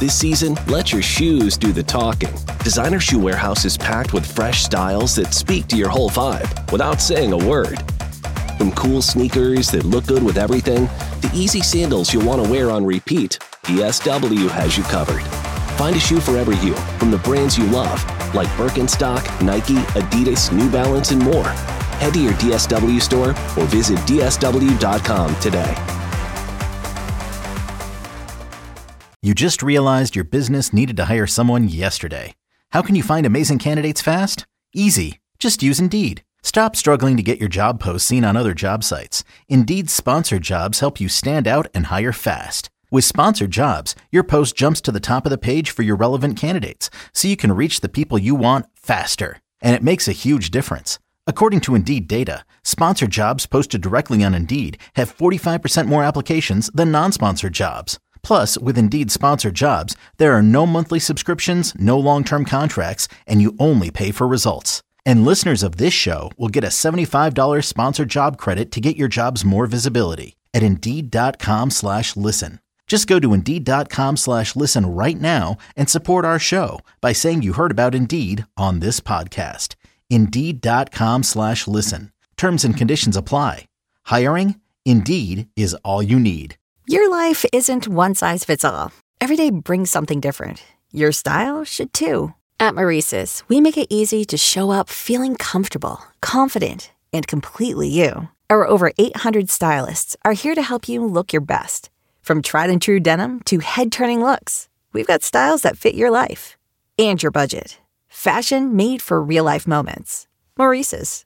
This season, let your shoes do the talking. Designer Shoe Warehouse is packed with fresh styles that speak to your whole vibe without saying a word. From cool sneakers that look good with everything, to easy sandals you'll want to wear on repeat, DSW has you covered. Find a shoe for every you, from the brands you love, like Birkenstock, Nike, Adidas, New Balance, and more. Head to your DSW store or visit dsw.com today. You just realized your business needed to hire someone yesterday. How can you find amazing candidates fast? Easy. Just use Indeed. Stop struggling to get your job posts seen on other job sites. Indeed's sponsored jobs help you stand out and hire fast. With sponsored jobs, your post jumps to the top of the page for your relevant candidates, so you can reach the people you want faster. And it makes a huge difference. According to Indeed data, sponsored jobs posted directly on Indeed have 45% more applications than non-sponsored jobs. Plus, with Indeed sponsored jobs, there are no monthly subscriptions, no long-term contracts, and you only pay for results. And listeners of this show will get a $75 sponsored job credit to get your jobs more visibility at Indeed.com/listen. Just go to Indeed.com/listen right now and support our show by saying you heard about Indeed on this podcast. Indeed.com/listen. Terms and conditions apply. Hiring? Indeed is all you need. Your life isn't one size fits all. Every day brings something different. Your style should too. At Maurice's, we make it easy to show up feeling comfortable, confident, and completely you. Our over 800 stylists are here to help you look your best. From tried and true denim to head-turning looks, we've got styles that fit your life and your budget. Fashion made for real-life moments. Maurice's.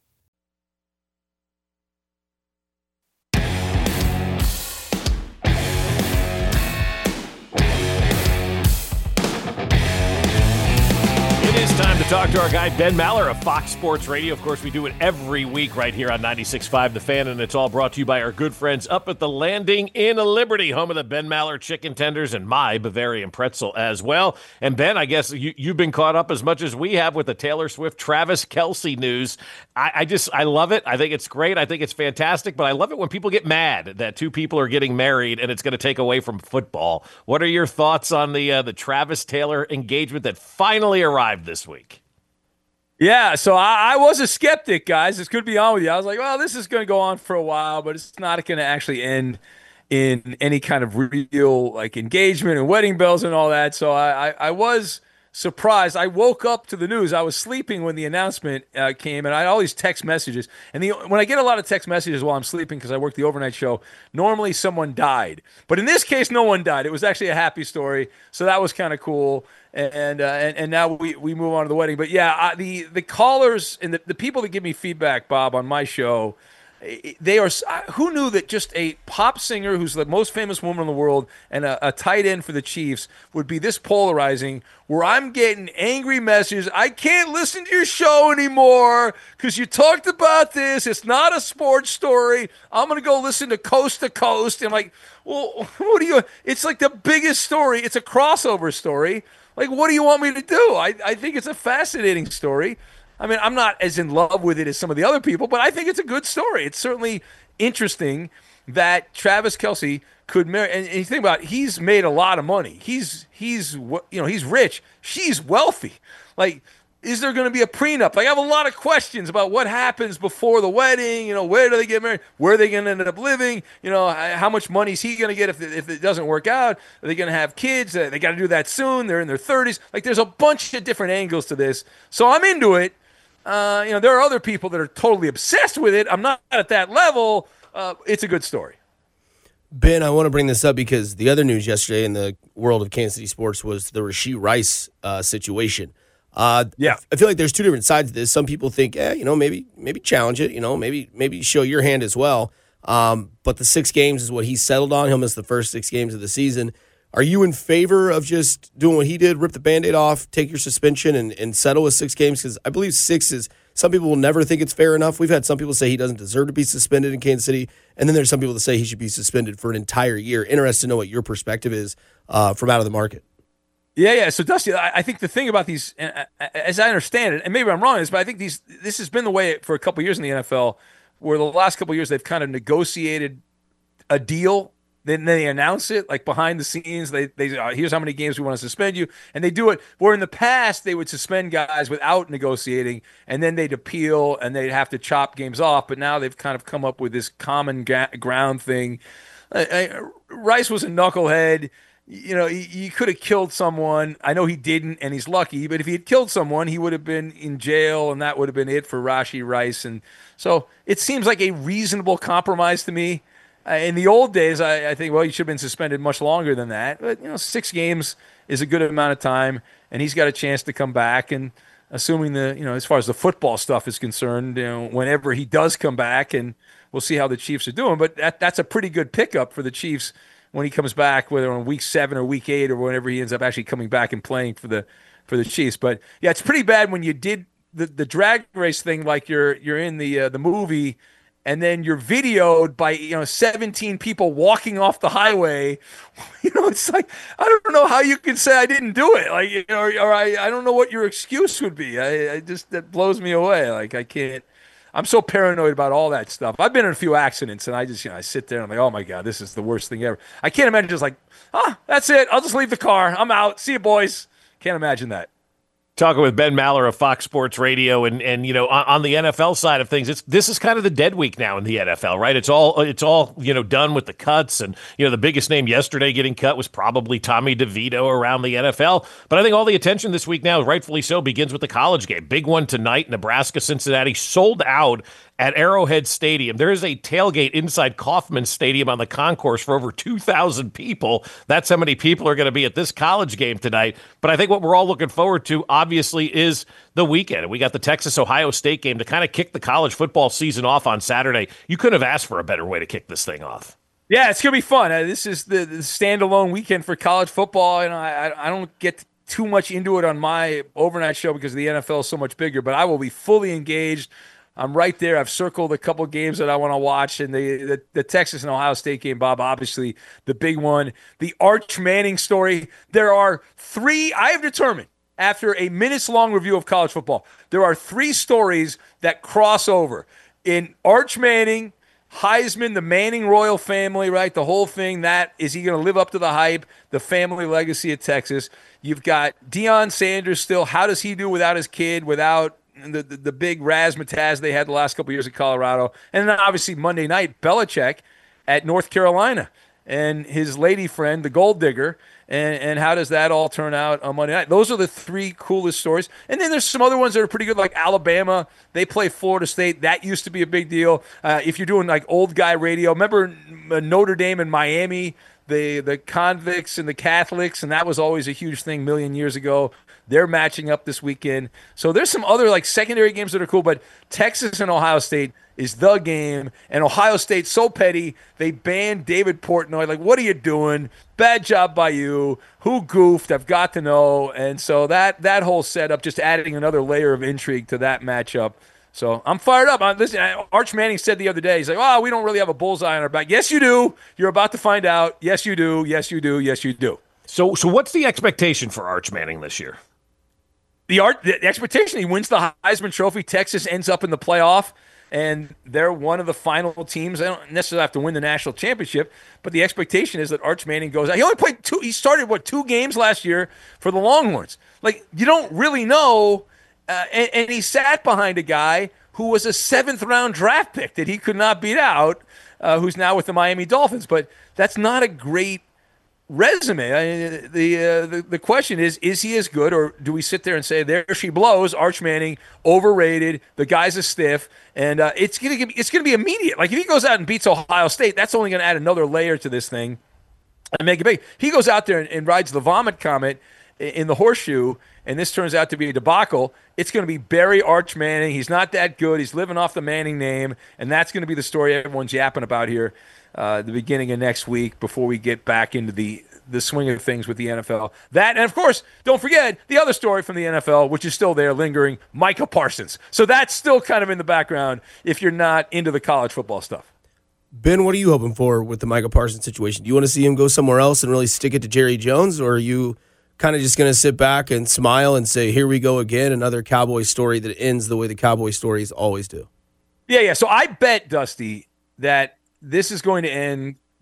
It's time to talk to our guy, Ben Maller of Fox Sports Radio. Of course, we do it every week right here on 96.5 The Fan, and it's all brought to you by our good friends up at the Landing Inn Liberty, home of the Ben Maller chicken tenders and my Bavarian pretzel as well. And Ben, I guess you've been caught up as much as we have with the Taylor Swift, Travis Kelce news. I love it. I think it's great. I think it's fantastic, but I love it when people get mad that two people are getting married and it's going to take away from football. What are your thoughts on the Travis Taylor engagement that finally arrived this week? Yeah, so I was a skeptic, guys. This could be on with you. I was like, well, this is going to go on for a while, but it's not going to actually end in any kind of real like engagement and wedding bells and all that. So I was surprised. I woke up to the news. I was sleeping when the announcement came, and I had all these text messages. And when I get a lot of text messages while I'm sleeping because I work the overnight show, normally someone died. But in this case, no one died. It was actually a happy story, so that was kind of cool. And now we move on to the wedding. But yeah, the callers and the people that give me feedback, Bob, on my show, they are. Who knew that just a pop singer who's the most famous woman in the world and a tight end for the Chiefs would be this polarizing, where I'm getting angry messages. I can't listen to your show anymore because you talked about this. It's not a sports story. I'm going to go listen to Coast to Coast. And I'm like, well, what do you? It's like the biggest story. It's a crossover story. Like, what do you want me to do? I think it's a fascinating story. I mean, I'm not as in love with it as some of the other people, but I think it's a good story. It's certainly interesting that Travis Kelce could marry. And you think about it, he's made a lot of money. He's rich. She's wealthy. Like, is there going to be a prenup? Like, I have a lot of questions about what happens before the wedding. Where do they get married? Where are they going to end up living? How much money is he going to get if it doesn't work out? Are they going to have kids? They got to do that soon. They're in their 30s. Like, there's a bunch of different angles to this. So I'm into it. There are other people that are totally obsessed with it. I'm not at that level. It's a good story. Ben, I want to bring this up because the other news yesterday in the world of Kansas City sports was the Rashee Rice situation. Yeah, I feel like there's two different sides to this. Some people think, maybe challenge it, maybe show your hand as well. But the 6 games is what he settled on. He'll miss the first 6 games of the season. Are you in favor of just doing what he did, rip the Band-Aid off, take your suspension, and settle with 6 games? Because I believe 6 is – some people will never think it's fair enough. We've had some people say he doesn't deserve to be suspended in Kansas City, and then there's some people that say he should be suspended for an entire year. Interested to know what your perspective is from out of the market. Yeah. So, Dusty, I think the thing about these, as I understand it, and maybe I'm wrong, but I think this has been the way for a couple of years in the NFL, where the last couple of years they've kind of negotiated a deal Then they announce it like behind the scenes. They here's how many games we want to suspend you, and they do it. Where in the past they would suspend guys without negotiating, and then they'd appeal and they'd have to chop games off. But now they've kind of come up with this common ground thing. Rice was a knucklehead. He could have killed someone. I know he didn't, and he's lucky. But if he had killed someone, he would have been in jail, and that would have been it for Rashee Rice. And so it seems like a reasonable compromise to me. In the old days, I think, well, he should have been suspended much longer than that. But 6 games is a good amount of time, and he's got a chance to come back. And assuming as far as the football stuff is concerned, whenever he does come back, and we'll see how the Chiefs are doing. But that's a pretty good pickup for the Chiefs when he comes back, whether on week 7 or week 8 or whenever he ends up actually coming back and playing for the Chiefs. But yeah, it's pretty bad when you did the drag race thing, like you're in the movie, and then you're videoed by 17 people walking off the highway. It's like, I don't know how you can say I didn't do it. Like, or I don't know what your excuse would be. That blows me away. Like, I can't. I'm so paranoid about all that stuff. I've been in a few accidents, and I sit there and I'm like, oh my God, this is the worst thing ever. I can't imagine just like, that's it. I'll just leave the car. I'm out. See you, boys. Can't imagine that. Talking with Ben Maller of Fox Sports Radio, and on the NFL side of things, this is kind of the dead week now in the NFL, right? It's all done with the cuts, and the biggest name yesterday getting cut was probably Tommy DeVito around the NFL. But I think all the attention this week now, rightfully so, begins with the college game. Big one tonight, Nebraska-Cincinnati, sold out at Arrowhead Stadium. There is a tailgate inside Kauffman Stadium on the concourse for over 2,000 people. That's how many people are going to be at this college game tonight. But I think what we're all looking forward to, obviously, is the weekend. We got the Texas-Ohio State game to kind of kick the college football season off on Saturday. You couldn't have asked for a better way to kick this thing off. Yeah, it's going to be fun. This is the standalone weekend for college football. I don't get too much into it on my overnight show because the NFL is so much bigger, but I will be fully engaged. I'm right there. I've circled a couple games that I want to watch, and the Texas and Ohio State game, Bob, obviously the big one. The Arch Manning story. There are 3, I have determined, after a minutes-long review of college football, there are 3 stories that cross over. In Arch Manning, Heisman, the Manning royal family, right, the whole thing, that, is he going to live up to the hype, the family legacy of Texas? You've got Deion Sanders still. How does he do without his kid, without the big razzmatazz they had the last couple of years at Colorado? And then obviously Monday night, Belichick at North Carolina and his lady friend, the gold digger, and how does that all turn out on Monday night? Those are the 3 coolest stories. And then there's some other ones that are pretty good, like Alabama. They play Florida State. That used to be a big deal. If you're doing like old guy radio, remember Notre Dame and Miami, the convicts and the Catholics, and that was always a huge thing a million years ago. They're matching up this weekend. So there's some other like secondary games that are cool, but Texas and Ohio State is the game. And Ohio State's so petty, they banned David Portnoy. Like, what are you doing? Bad job by you. Who goofed? I've got to know. And so that whole setup, just adding another layer of intrigue to that matchup. So I'm fired up. Listen, Arch Manning said the other day, he's like, oh, we don't really have a bullseye on our back. Yes, you do. You're about to find out. Yes, you do. Yes, you do. Yes, you do. So what's the expectation for Arch Manning this year? The expectation, he wins the Heisman Trophy. Texas ends up in the playoff, and they're one of the final teams. They don't necessarily have to win the national championship, but the expectation is that Arch Manning goes out. He only played 2. He started, 2 games last year for the Longhorns. Like, you don't really know. And he sat behind a guy who was a 7th-round draft pick that he could not beat out, who's now with the Miami Dolphins. But that's not a great resume. The question is he as good, or do we sit there and say, there she blows, Arch Manning, overrated, the guy's a stiff, and it's gonna be immediate. Like, if he goes out and beats Ohio State, that's only going to add another layer to this thing and make it big. He goes out there and rides the vomit comet in the horseshoe, and this turns out to be a debacle. It's going to be Barry Arch Manning. He's not that good. He's living off the Manning name, and that's going to be the story everyone's yapping about here the beginning of next week before we get back into the swing of things with the NFL. That, and of course, don't forget the other story from the NFL, which is still there lingering, Micah Parsons. So that's still kind of in the background if you're not into the college football stuff. Ben, what are you hoping for with the Micah Parsons situation? Do you want to see him go somewhere else and really stick it to Jerry Jones, or are you kind of just going to sit back and smile and say, here we go again, another Cowboy story that ends the way the Cowboy stories always do? Yeah. So I bet, Dusty, that this is going to end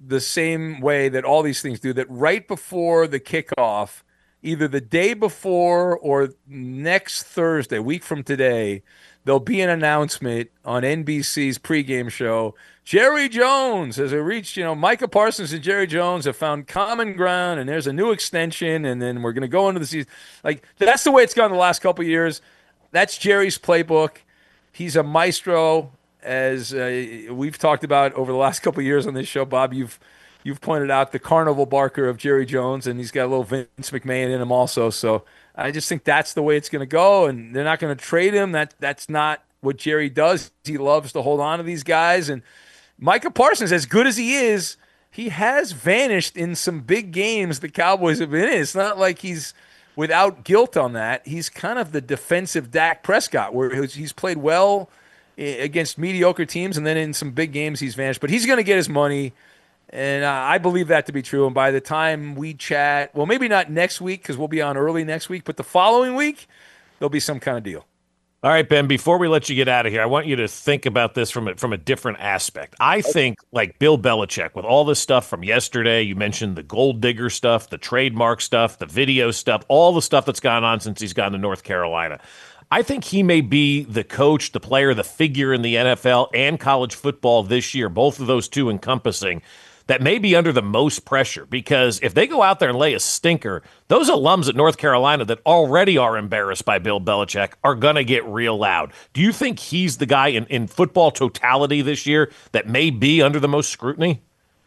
the same way that all these things do, that right before the kickoff, either the day before or next Thursday, a week from today, there'll be an announcement on NBC's pregame show. Jerry Jones has reached, Micah Parsons and Jerry Jones have found common ground, and there's a new extension, and then we're going to go into the season. Like, that's the way it's gone the last couple of years. That's Jerry's playbook. He's a maestro, as we've talked about over the last couple of years on this show. Bob, you've pointed out the carnival barker of Jerry Jones, and he's got a little Vince McMahon in him also. So I just think that's the way it's going to go, and they're not going to trade him. That's not what Jerry does. He loves to hold on to these guys. And Micah Parsons, as good as he is, he has vanished in some big games the Cowboys have been in. It's not like he's without guilt on that. He's kind of the defensive Dak Prescott, where he's played well against mediocre teams, and then in some big games he's vanished. But he's going to get his money. And I believe that to be true. And by the time we chat, well, maybe not next week because we'll be on early next week, but the following week, there'll be some kind of deal. All right, Ben, before we let you get out of here, I want you to think about this from a different aspect. I think, like Bill Belichick, with all this stuff from yesterday, you mentioned the gold digger stuff, the trademark stuff, the video stuff, all the stuff that's gone on since he's gone to North Carolina. I think he may be the coach, the player, the figure in the NFL and college football this year, both of those two encompassing, that may be under the most pressure, because if they go out there and lay a stinker, those alums at North Carolina that already are embarrassed by Bill Belichick are going to get real loud. Do you think he's the guy in football totality this year that may be under the most scrutiny?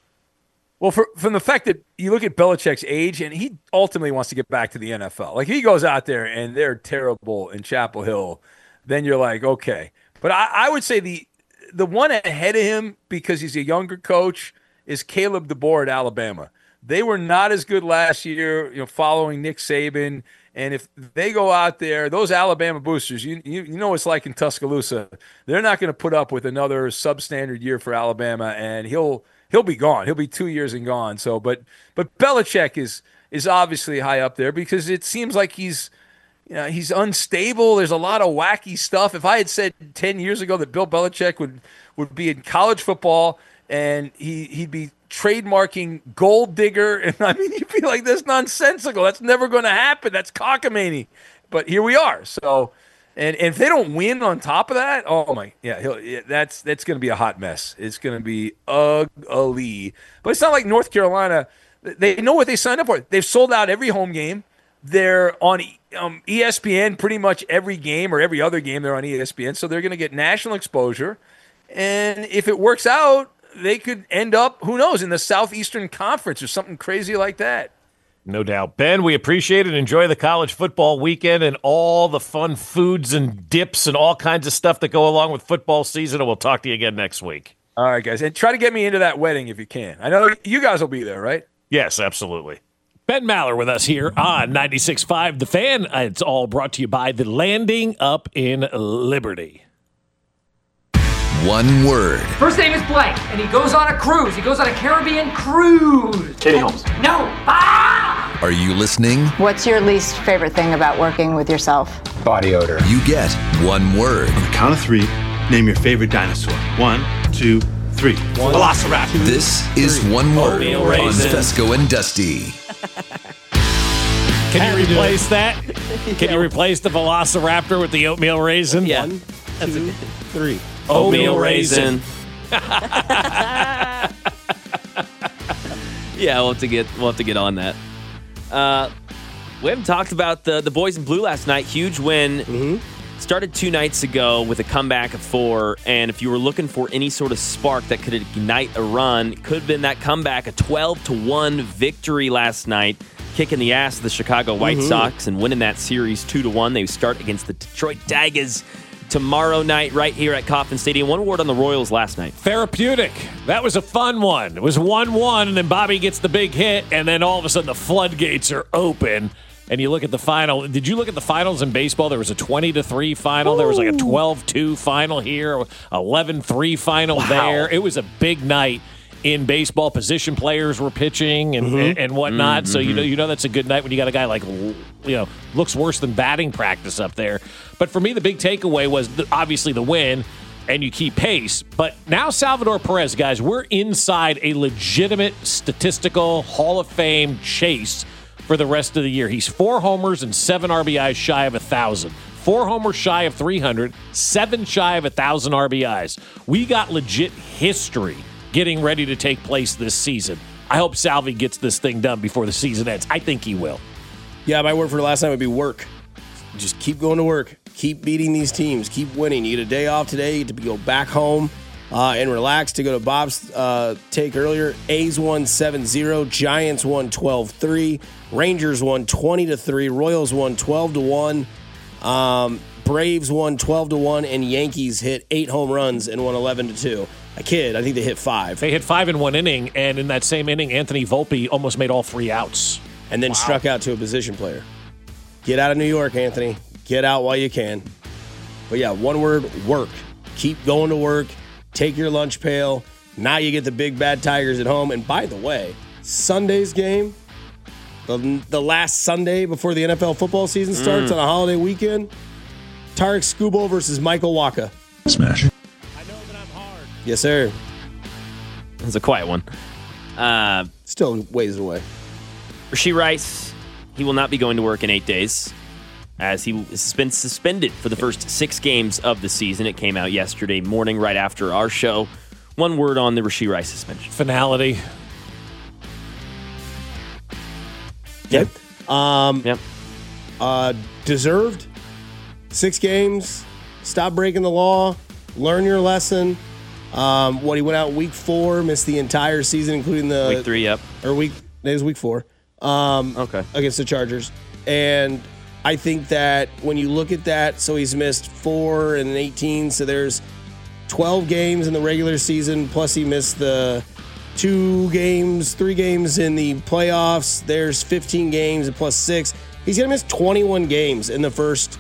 Well, from the fact that you look at Belichick's age, and he ultimately wants to get back to the NFL. Like, if he goes out there and they're terrible in Chapel Hill, then you're like, okay. But I would say the one ahead of him, because he's a younger coach, is Caleb DeBoer at Alabama. They were not as good last year, following Nick Saban. And if they go out there, those Alabama boosters, you know what it's like in Tuscaloosa. They're not going to put up with another substandard year for Alabama, and he'll be gone. He'll be 2 years and gone. So, but Belichick is obviously high up there because it seems like he's unstable. There's a lot of wacky stuff. If I had said 10 years ago that Bill Belichick would be in college football and he'd be trademarking gold digger, and I mean, you'd be like, that's nonsensical. That's never going to happen. That's cockamamie. But here we are. So, and if they don't win on top of that, oh my, yeah, that's going to be a hot mess. It's going to be ugly. But it's not like North Carolina. They know what they signed up for. They've sold out every home game. They're on ESPN pretty much every game, or every other game they're on ESPN. So they're going to get national exposure. And if it works out, they could end up, who knows, in the Southeastern Conference or something crazy like that. No doubt. Ben, we appreciate it. Enjoy the college football weekend and all the fun foods and dips and all kinds of stuff that go along with football season, and we'll talk to you again next week. All right, guys. And try to get me into that wedding if you can. I know you guys will be there, right? Yes, absolutely. Ben Maller with us here on 96.5 The Fan. It's all brought to you by The Landing up in Liberty. One word. First name is Blake, and he goes on a cruise. He goes on a Caribbean cruise. Katie Holmes. No. Ah! Are you listening? What's your least favorite thing about working with yourself? Body odor. You get one word. On the count of three, name your favorite dinosaur. 1, 2, 3. Velociraptor. This is One Word on Fesco and Dusty. Can you replace that? Can you replace the Velociraptor with the oatmeal raisin? Yeah. 1, 2, 3. Oatmeal raisin. Yeah, we'll have to get on that. We haven't talked about the boys in blue last night. Huge win. Mm-hmm. Started 2 nights ago with a comeback of 4, and if you were looking for any sort of spark that could ignite a run, it could have been that comeback, a 12-1 victory last night, kicking the ass of the Chicago White Sox and winning that series 2-1. They start against the Detroit Tigers tomorrow night right here at Kauffman Stadium. One word on the Royals last night. Therapeutic. That was a fun one. It was 1-1, and then Bobby gets the big hit, and then all of a sudden the floodgates are open. And you look at the final. Did you look at the finals in baseball? There was a 20-3 final. Ooh. There was like a 12-2 final here, 11-3 final there. It was a big night in baseball. Position players were pitching and whatnot. Mm-hmm. So you know that's a good night when you got a guy like, looks worse than batting practice up there. But for me, the big takeaway was obviously the win. and you keep pace. But now Salvador Perez, guys, we're inside a legitimate statistical Hall of Fame chase for the rest of the year. He's 4 homers and 7 RBIs shy of 1,000. 4 homers shy of 300, 7 shy of 1,000 RBIs. We got legit history getting ready to take place this season. I hope Salvi gets this thing done before the season ends. I think he will. Yeah, my word for last night would be work. Just keep going to work. Keep beating these teams. Keep winning. You get a day off today. You get to go back home and relax. To go to Bob's take earlier, A's won 7-0. Giants won 12-3. Rangers won 20-3. Royals won 12-1. Braves won 12-1, and Yankees hit 8 home runs and won 11-2. I kid. I think they hit 5. They hit 5 in one inning, and in that same inning, Anthony Volpe almost made all 3 outs. And then struck out to a position player. Get out of New York, Anthony. Get out while you can. But yeah, one word, work. Keep going to work. Take your lunch pail. Now you get the big bad Tigers at home. And by the way, Sunday's game, the last Sunday before the NFL football season starts on a holiday weekend, Tarek Skubal versus Michael Wacha. Smash. I know that I'm hard. Yes, sir. It's a quiet one. Still ways away. Rashee Rice, he will not be going to work in 8 days, as he has been suspended for the first 6 games of the season. It came out yesterday morning right after our show. One word on the Rashee Rice suspension. Finality. Yep. Yep. Deserved. 6 games. Stop breaking the law. Learn your lesson. He went out week 4, missed the entire season, including the week 3. Yep. Or it was week 4. Okay. Against the Chargers. And I think that when you look at that, so he's missed 4 and 18, so there's 12 games in the regular season, plus he missed the 3 games in the playoffs. There's 15 games and plus 6. He's going to miss 21 games in the first,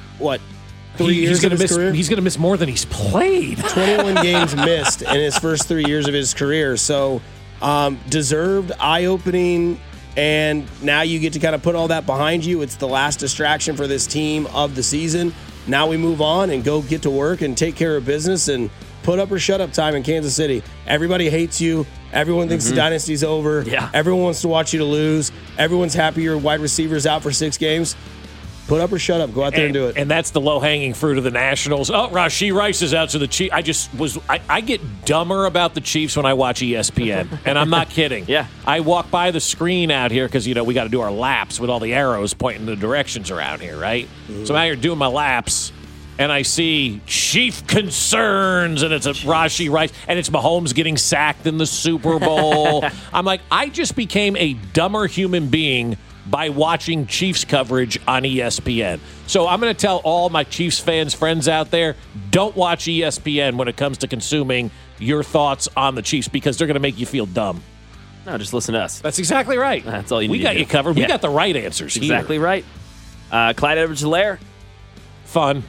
3 years of his career? He's going to miss more than he's played. 21 games missed in his first 3 years of his career. So deserved, eye-opening, and now you get to kind of put all that behind you. It's the last distraction for this team of the season. Now we move on and go get to work and take care of business and put up or shut up time in Kansas City. Everybody hates you. Everyone thinks the dynasty's over. Yeah. Everyone wants to watch you to lose. Everyone's happy your wide receiver's out for 6 games. Put up or shut up. Go out there and do it. And that's the low-hanging fruit of the Nationals. Oh, Rashee Rice is out, so the Chiefs. I get dumber about the Chiefs when I watch ESPN, and I'm not kidding. Yeah. I walk by the screen out here because, we got to do our laps with all the arrows pointing the directions around here, right? Mm-hmm. So I'm out here doing my laps, and I see Chief concerns, and it's a Rashee Rice, and it's Mahomes getting sacked in the Super Bowl. I'm like, I just became a dumber human being by watching Chiefs coverage on ESPN. So I'm going to tell all my Chiefs fans, friends out there, don't watch ESPN when it comes to consuming your thoughts on the Chiefs because they're going to make you feel dumb. No, just listen to us. That's exactly right. That's all you need We got to do. you covered. Yeah. We got the right answers here. Exactly right. Clyde Edwards-Helaire, Fun.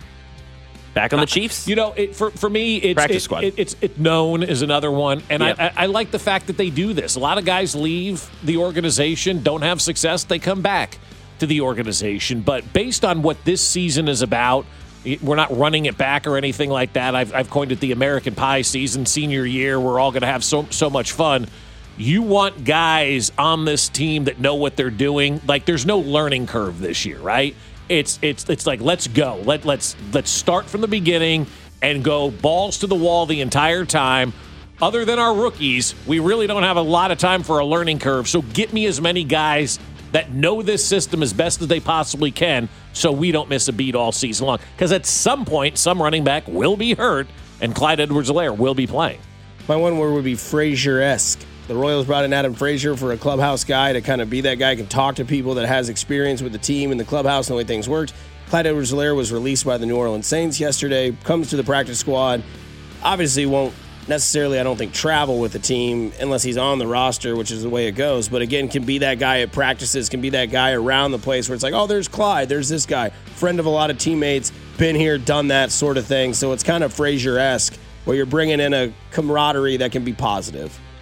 back on the Chiefs. For me, it's Practice squad. It's known as another one, and Yep. I like the fact that they do this. A lot of guys leave the organization, don't have success, they come back to the organization. But based on what this season is about, we're not running it back or anything like that. I've coined it the American Pie season, senior year. We're all going to have so much fun. You want guys on this team that know what they're doing. Like, there's no learning curve this year, right? It's like, let's go. Let's start from the beginning and go balls to the wall the entire time. Other than our rookies, we really don't have a lot of time for a learning curve. So get me as many guys that know this system as best as they possibly can so we don't miss a beat all season long. Because at some point, some running back will be hurt, and Clyde Edwards-Helaire will be playing. My one word would be Frazier-esque. The Royals brought in Adam Frazier for a clubhouse guy to kind of be that guy, can talk to people, that has experience with the team and the clubhouse and the way things worked. Clyde Edwards-Helaire was released by the New Orleans Saints yesterday, comes to the practice squad. Obviously won't necessarily, I don't think, travel with the team unless he's on the roster, which is the way it goes. But again, can be that guy at practices, can be that guy around the place where it's like, oh, there's Clyde, there's this guy, friend of a lot of teammates, been here, done that sort of thing. So it's kind of Frazier-esque where you're bringing in a camaraderie that can be positive.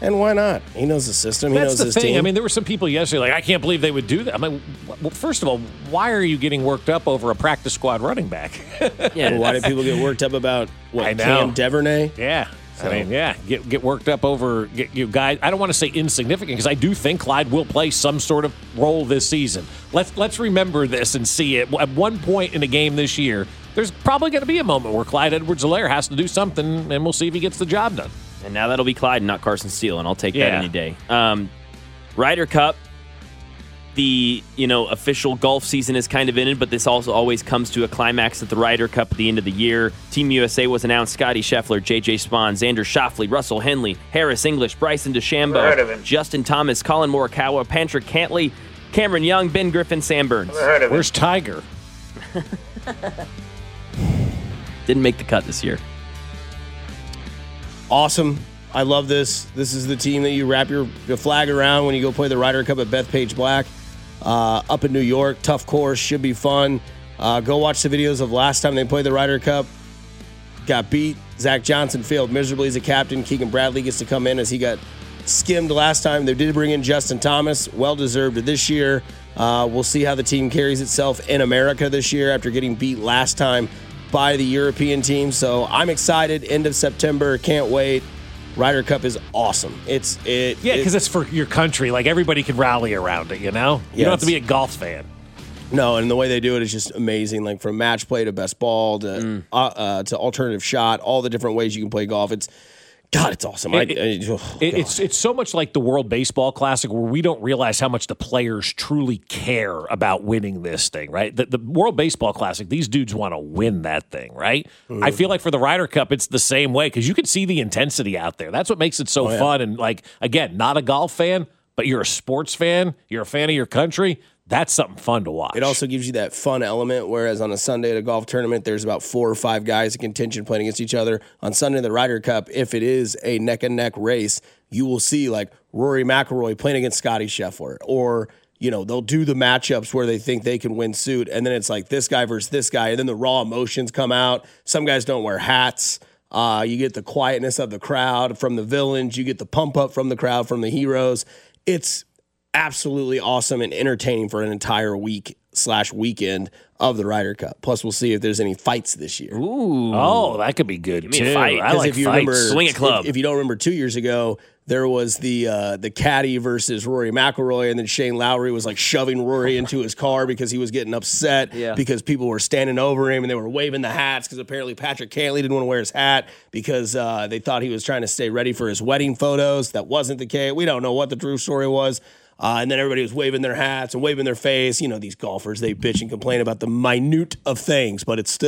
And why not? He knows the system. He That's knows the his thing. team. I mean, there were some people yesterday like, I can't believe they would do that. I mean, well, first of all, why are you getting worked up over a practice squad running back? Yeah. Why do people get worked up about I know. Cam Duvernay? Yeah. I mean, yeah, get worked up over you guys. I don't want to say insignificant because I do think Clyde will play some sort of role this season. Let's remember this and see it. At one point in a game this year, there's probably going to be a moment where Clyde Edwards-Helaire has to do something, and we'll see if he gets the job done. And now that'll be Clyde, not Carson Steele, and I'll take that any day. Ryder Cup, the official golf season is kind of ended, but this also always comes to a climax at the Ryder Cup at the end of the year. Team USA was announced: Scotty Scheffler, J.J. Spahn, Xander Schauffele, Russell Henley, Harris English, Bryson DeChambeau, Justin Thomas, Colin Morikawa, Patrick Cantley, Cameron Young, Ben Griffin, Sam Burns. Where's Tiger? Didn't make the cut this year. Awesome. I love this. This is the team that you wrap your flag around when you go play the Ryder Cup at Bethpage Black up in New York. Tough course. Should be fun. Go watch the videos of last time they played the Ryder Cup. Got beat. Zach Johnson failed miserably as a captain. Keegan Bradley gets to come in as he got skimmed last time. They did bring in Justin Thomas. Well-deserved this year. We'll see how the team carries itself in America this year after getting beat last time by the European team. So I'm excited. End of September. Can't wait. Ryder Cup is awesome. Because it's for your country. Like, everybody can rally around it, you know? You don't have to be a golf fan. No, and the way they do it is just amazing. Like, from match play to best ball to alternative shot, all the different ways you can play golf. It's awesome. It's so much like the World Baseball Classic where we don't realize how much the players truly care about winning this thing, right? The World Baseball Classic, these dudes want to win that thing, right? Mm-hmm. I feel like for the Ryder Cup, it's the same way because you can see the intensity out there. That's what makes it so fun. And, like, again, not a golf fan, but you're a sports fan, you're a fan of your country. That's something fun to watch. It also gives you that fun element, whereas on a Sunday at a golf tournament, there's about 4 or 5 guys in contention playing against each other. On Sunday in the Ryder Cup, if it is a neck-and-neck race, you will see, like, Rory McIlroy playing against Scotty Scheffler. Or, they'll do the matchups where they think they can win suit, and then it's like this guy versus this guy, and then the raw emotions come out. Some guys don't wear hats. You get the quietness of the crowd from the villains. You get the pump-up from the crowd, from the heroes. It's absolutely awesome and entertaining for an entire week/weekend of the Ryder Cup. Plus, we'll see if there's any fights this year. Ooh. Oh, that could be good, too. I like fights. Swing it club. If you don't remember 2 years ago, there was the caddy versus Rory McIlroy, and then Shane Lowry was like shoving Rory into his car because he was getting upset because people were standing over him and they were waving the hats because apparently Patrick Cantley didn't want to wear his hat because they thought he was trying to stay ready for his wedding photos. That wasn't the case. We don't know what the true story was. And then everybody was waving their hats and waving their face. These golfers, they bitch and complain about the minute of things, but it's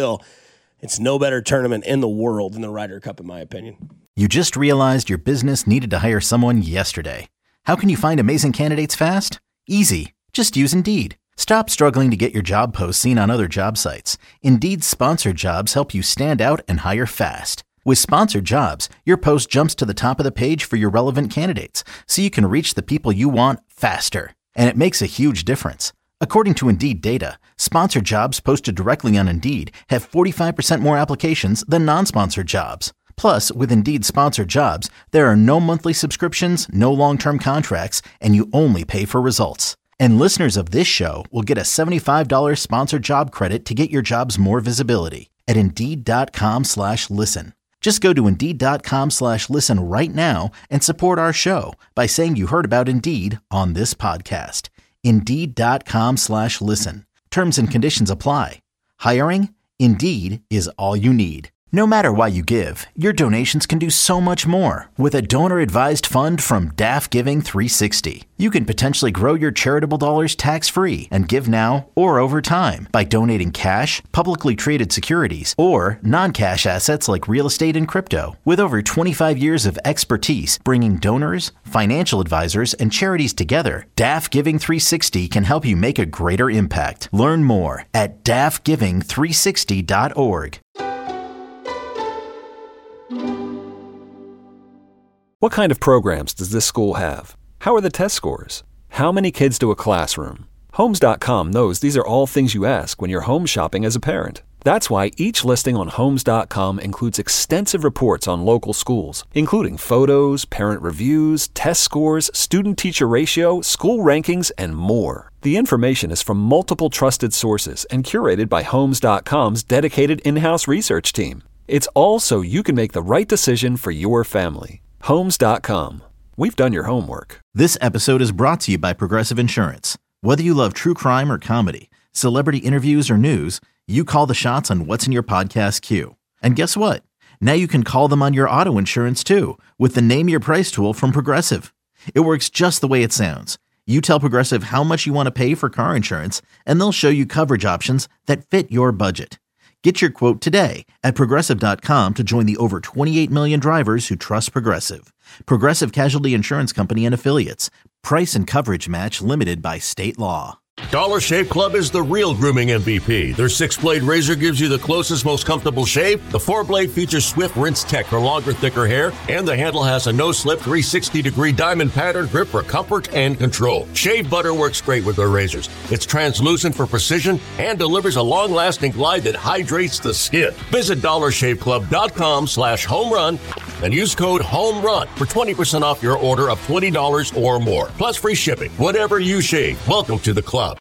no better tournament in the world than the Ryder Cup, in my opinion. You just realized your business needed to hire someone yesterday. How can you find amazing candidates fast? Easy. Just use Indeed. Stop struggling to get your job posts seen on other job sites. Indeed's sponsored jobs help you stand out and hire fast. With sponsored jobs, your post jumps to the top of the page for your relevant candidates, so you can reach the people you want faster. And it makes a huge difference. According to Indeed data, sponsored jobs posted directly on Indeed have 45% more applications than non-sponsored jobs. Plus, with Indeed sponsored jobs, there are no monthly subscriptions, no long-term contracts, and you only pay for results. And listeners of this show will get a $75 sponsored job credit to get your jobs more visibility at Indeed.com/listen. Just go to Indeed.com/listen right now and support our show by saying you heard about Indeed on this podcast. Indeed.com/listen. Terms and conditions apply. Hiring? Indeed is all you need. No matter why you give, your donations can do so much more with a donor-advised fund from DAF Giving 360. You can potentially grow your charitable dollars tax-free and give now or over time by donating cash, publicly traded securities, or non-cash assets like real estate and crypto. With over 25 years of expertise bringing donors, financial advisors, and charities together, DAF Giving 360 can help you make a greater impact. Learn more at dafgiving360.org. What kind of programs does this school have? How are the test scores? How many kids to a classroom? Homes.com knows these are all things you ask when you're home shopping as a parent. That's why each listing on Homes.com includes extensive reports on local schools, including photos, parent reviews, test scores, student-teacher ratio, school rankings, and more. The information is from multiple trusted sources and curated by Homes.com's dedicated in-house research team. It's all so you can make the right decision for your family. Homes.com. We've done your homework. This episode is brought to you by Progressive Insurance. Whether you love true crime or comedy, celebrity interviews or news, you call the shots on what's in your podcast queue. And guess what? Now you can call them on your auto insurance too with the Name Your Price tool from Progressive. It works just the way it sounds. You tell Progressive how much you want to pay for car insurance, and they'll show you coverage options that fit your budget. Get your quote today at Progressive.com to join the over 28 million drivers who trust Progressive. Progressive Casualty Insurance Company and Affiliates. Price and coverage match limited by state law. Dollar Shave Club is the real grooming MVP. Their 6-blade razor gives you the closest, most comfortable shave. The 4-blade features swift rinse tech for longer, thicker hair, and the handle has a no-slip 360-degree diamond pattern grip for comfort and control. Shave butter works great with their razors. It's translucent for precision and delivers a long-lasting glide that hydrates the skin. Visit DollarShaveClub.com/homerun and use code HOMERUN for 20% off your order of $20 or more. Plus free shipping. Whatever you shave, welcome to the club.